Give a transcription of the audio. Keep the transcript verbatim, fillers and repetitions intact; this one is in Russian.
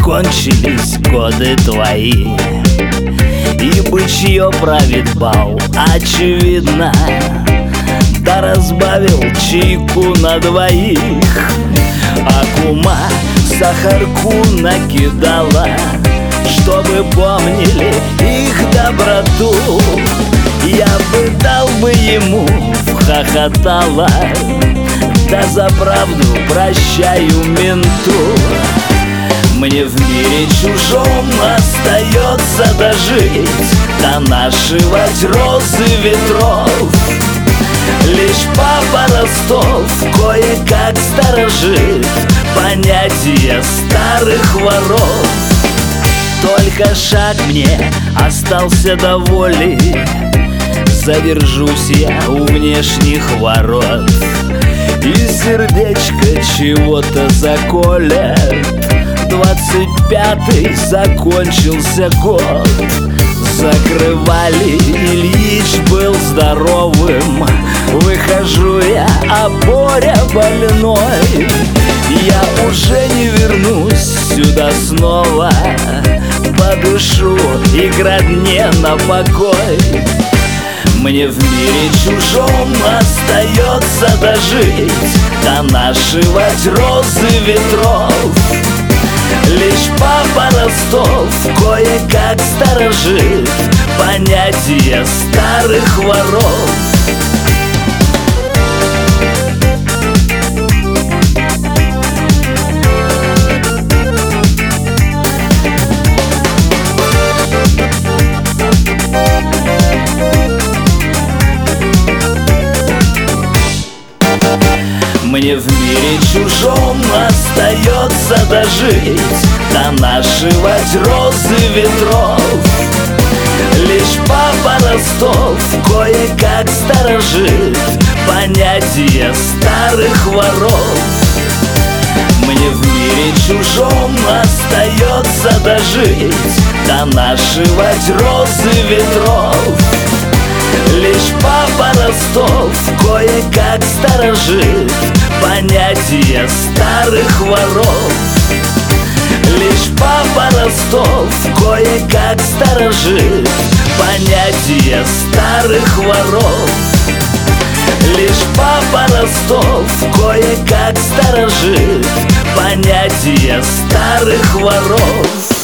кончились годы твои, и бычье правит бал, очевидно. Да разбавил чайку на двоих, а кума сахарку накидала, чтобы помнили их доброту. Я бы дал бы ему, вхохотала, да за правду прощаю менту. Мне в мире чужом остается дожить, да нашивать розы ветров. Лишь папа Ростов кое-как сторожит понятие старых воров. Только шаг мне остался до воли, задержусь я у внешних ворот, и сердечко чего-то заколет. Двадцать пятый закончился год, закрывали, Ильич был здоровым. Выхожу я, а Боря больной. Я уже не вернусь сюда снова, подышу и к родне на покой. Мне в мире чужом остается дожить, да нашивать розы ветров. Лишь папа Ростов кое-как сторожит понятие старых воров. Мне в мире чужом остается дожить, да нашивать розы ветров. Лишь папа Ростов кое-как сторожит понятие старых воров. Мне в мире чужом остается дожить, да нашивать розы ветров. Лишь папа Ростов кое-как сторожит понятие старых воров. Лишь папа Ростов кое-как сторожит понятие старых воров. Лишь папа Ростов кое-как сторожит понятие старых воров.